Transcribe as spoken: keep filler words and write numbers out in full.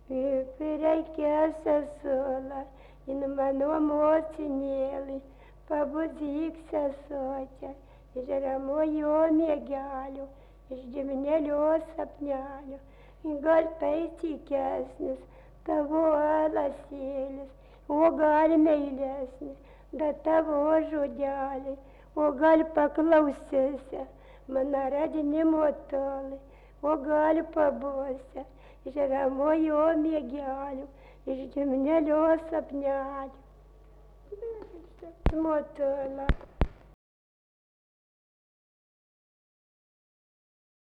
Reikės sesuola, in mano mocinėlį, pabudyk sesuočią, iš ramojo miegelio, iš giminėlio sapnelio, gal tai tikesnis tavo alasėlis, o gal meilesnis, da tavo žodeliai, o gal paklausysi mano radinimo tolai, o gal pabusi iš ramojo miegelio, iš giminėlio sapnelio. Motola.